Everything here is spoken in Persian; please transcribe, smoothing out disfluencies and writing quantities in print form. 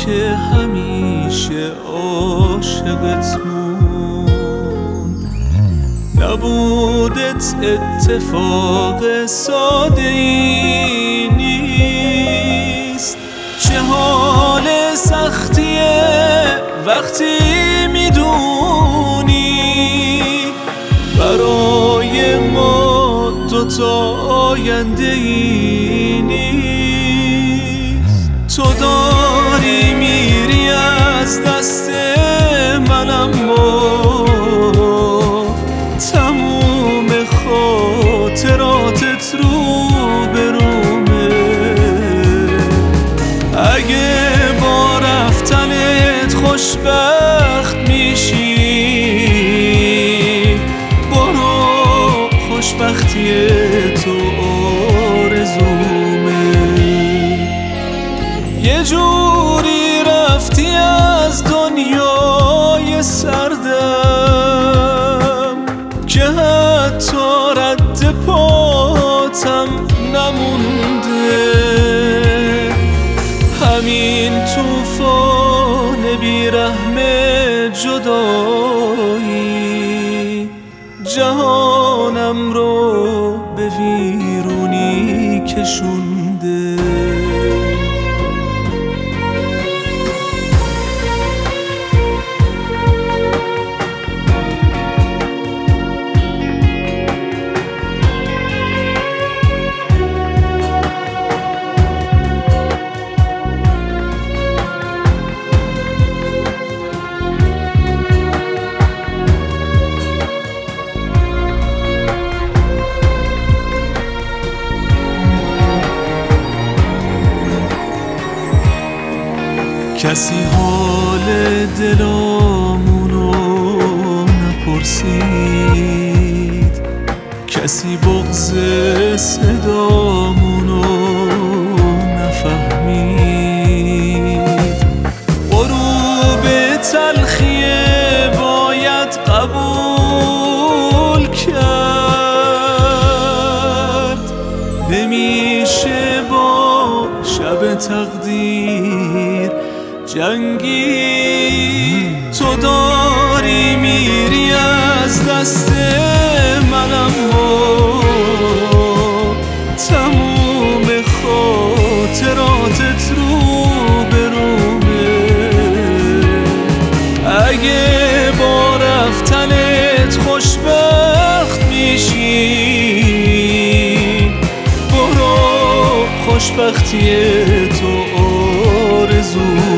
که همیشه عاشقت موند. نبودت اتفاق ساده ای نیست، چه حال سختیه وقتی میدونی برای ما دوتا آینده ای نیست. تو داری میری از دست من، اما تموم خاطراتت رو برومه. اگه با رفتنت خوشبخت میشی، برو، خوشبختی تو آرزومه. یه جوری رفتی از دنیای سردم که حتی رد پاتم نمونده. همین طوفان بیرحم جدایی جهانم رو به ویرونی کشونده. کسی حال دلامونو نپرسید، کسی بغض صدامونو نفهمید. غروب تلخیه باید قبول کرد، نمیشه با شب تقدیر جنگی. تو داری میری از دست من، اما تموم خاطراتت رو برومه. اگه با رفتنت خوشبخت میشی، برو، خوشبختی تو آرزو